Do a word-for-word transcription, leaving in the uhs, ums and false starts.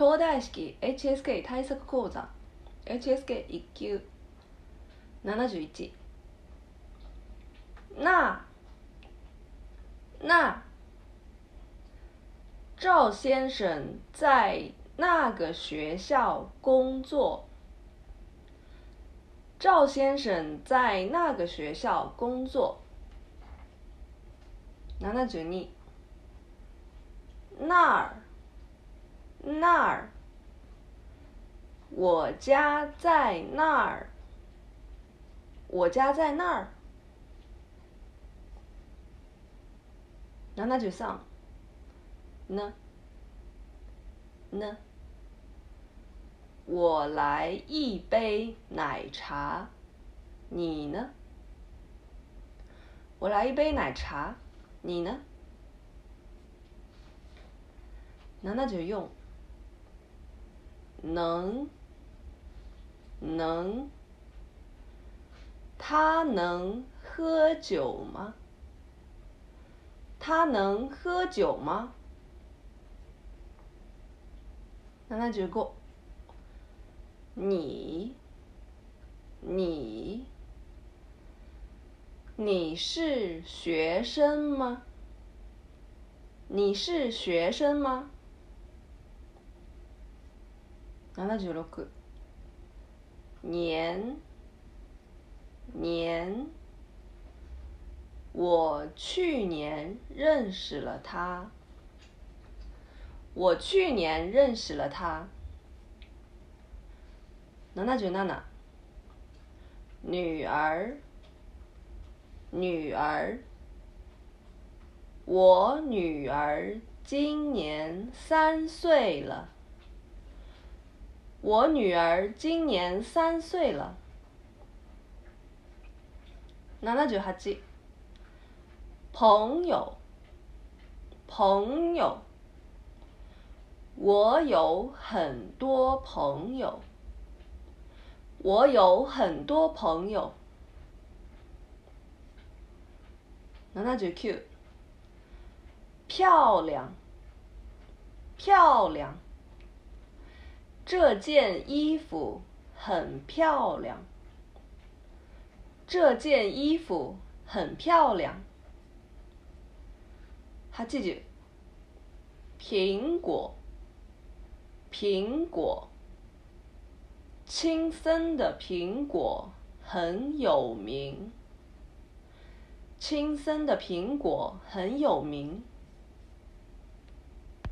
東大式 エイチエスケー 対策講座 エイチエスケーいっ 級ななじゅういち。那那赵先生在那个学校工作。赵先生在那个学校工作。ななじゅうに。那儿那儿我家在那儿我家在那儿。ななじゅうさん。呢呢我来一杯奶茶，你呢？我来一杯奶茶，你呢？ななじゅうよん。能能他能喝酒吗？他能喝酒吗？ななじゅうご。你你你是学生吗？你是学生吗？ななじゅうろく。年年我去年认识了他。我去年认识了他。ななじゅうなな。女儿女儿我女儿今年三岁了。我女儿今年三岁了。ななじゅうはち。朋友朋友我有很多朋友。我有很多朋友。ななじゅうきゅう。漂亮漂亮这件衣服很漂亮。这件衣服很漂亮。はちじゅう。苹果苹果青森的苹果很有名。青森的苹果很有名。